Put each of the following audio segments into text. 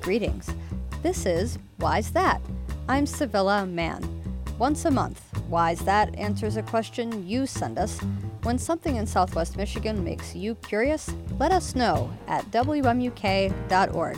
Greetings. This is Why's That? I'm Sevilla Mann. Once a month, Why's That answers a question you send us. When something in Southwest Michigan makes you curious, let us know at WMUK.org.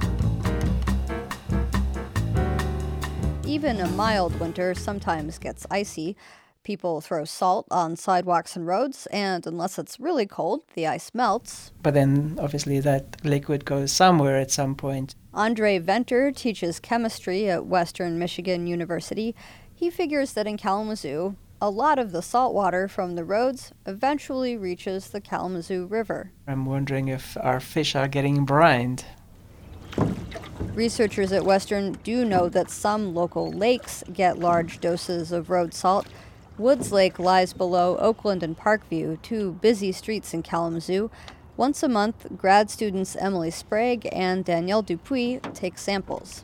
Even a mild winter sometimes gets icy. People throw salt on sidewalks and roads, and unless it's really cold, the ice melts. But then, obviously, that liquid goes somewhere at some point. Andre Venter teaches chemistry at Western Michigan University. He figures that in Kalamazoo, a lot of the salt water from the roads eventually reaches the Kalamazoo River. I'm wondering if our fish are getting brined. Researchers at Western do know that some local lakes get large doses of road salt. Woods Lake lies below Oakland and Parkview, two busy streets in Kalamazoo. Once a month, grad students Emily Sprague and Danielle Dupuis take samples.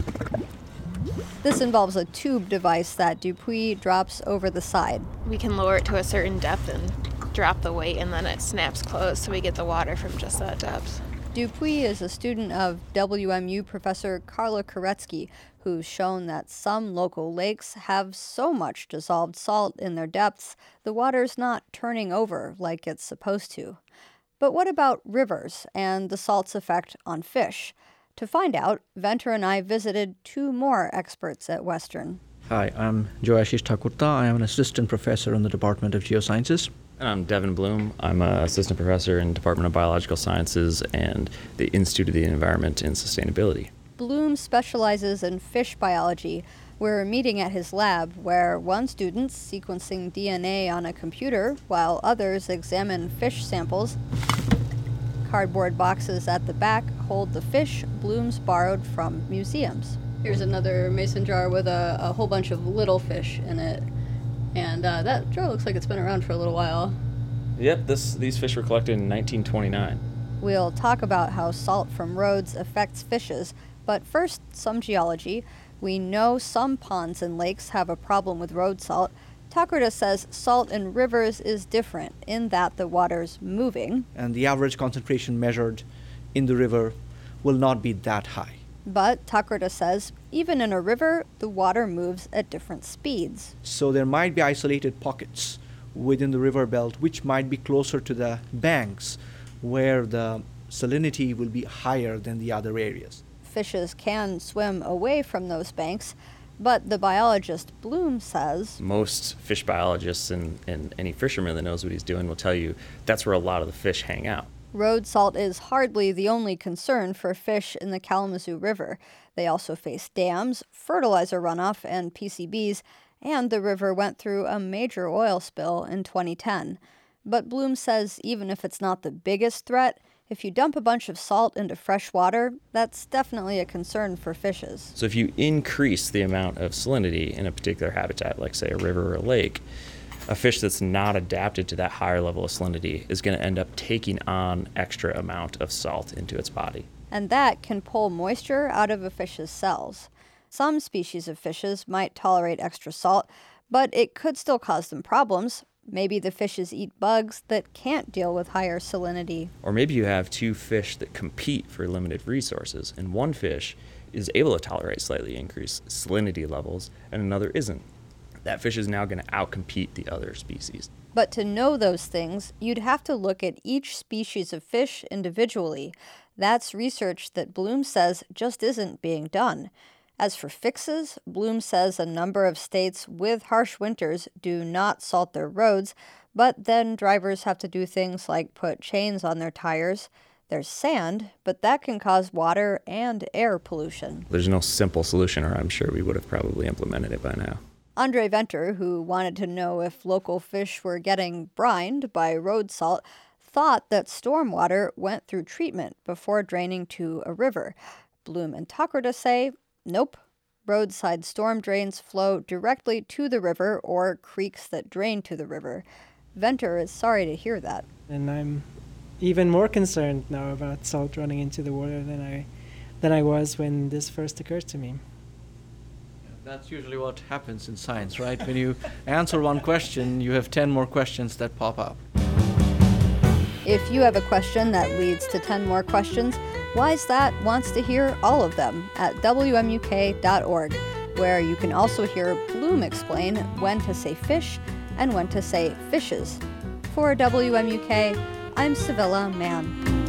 This involves a tube device that Dupuis drops over the side. We can lower it to a certain depth and drop the weight, and then it snaps closed, so we get the water from just that depth. Dupuis is a student of WMU professor Carla Koretsky, who's shown that some local lakes have so much dissolved salt in their depths, the water's not turning over like it's supposed to. But what about rivers and the salt's effect on fish? To find out, Venter and I visited two more experts at Western. Hi, I'm Joashish Thakurta. I am an assistant professor in the Department of Geosciences. And I'm Devin Bloom. I'm an assistant professor in Department of Biological Sciences and the Institute of the Environment and Sustainability. Bloom specializes in fish biology. We're meeting at his lab, where one student's sequencing DNA on a computer, while others examine fish samples. Cardboard boxes at the back hold the fish Bloom's borrowed from museums. Here's another mason jar with a whole bunch of little fish in it. And that jar looks like it's been around for a little while. Yep, these fish were collected in 1929. We'll talk about how salt from roads affects fishes, but first, some geology. We know some ponds and lakes have a problem with road salt. Thakurta says salt in rivers is different in that the water's moving. And the average concentration measured in the river will not be that high. But Thakurta says even in a river, the water moves at different speeds. So there might be isolated pockets within the river belt which might be closer to the banks where the salinity will be higher than the other areas. Fishes can swim away from those banks, but the biologist Bloom says Most fish biologists and any fisherman that knows what he's doing will tell you that's where a lot of the fish hang out. road salt is hardly the only concern for fish in the Kalamazoo River. They also face dams, fertilizer runoff, and PCBs, and the river went through a major oil spill in 2010. But Bloom says even if it's not the biggest threat, if you dump a bunch of salt into fresh water, that's definitely a concern for fishes. So if you increase the amount of salinity in a particular habitat, like say a river or a lake, a fish that's not adapted to that higher level of salinity is going to end up taking on extra amount of salt into its body. And that can pull moisture out of a fish's cells. Some species of fishes might tolerate extra salt, but it could still cause them problems. Maybe the fishes eat bugs that can't deal with higher salinity. Or maybe you have two fish that compete for limited resources, and one fish is able to tolerate slightly increased salinity levels, and another isn't. That fish is now going to outcompete the other species. But to know those things, you'd have to look at each species of fish individually. That's research that Bloom says just isn't being done. As for fixes, Bloom says a number of states with harsh winters do not salt their roads, but then drivers have to do things like put chains on their tires. There's sand, but that can cause water and air pollution. There's no simple solution, or I'm sure we would have probably implemented it by now. Andre Venter, who wanted to know if local fish were getting brined by road salt, thought that stormwater went through treatment before draining to a river. Bloom and Thakurta say, nope. Roadside storm drains flow directly to the river or creeks that drain to the river. Venter is sorry to hear that. And I'm even more concerned now about salt running into the water than I was when this first occurred to me. That's usually what happens in science, right? When you answer one question, you have 10 more questions that pop up. If you have a question that leads to 10 more questions, Why's That wants to hear all of them at WMUK.org, where you can also hear Bloom explain when to say fish and when to say fishes. For WMUK, I'm Sevilla Mann.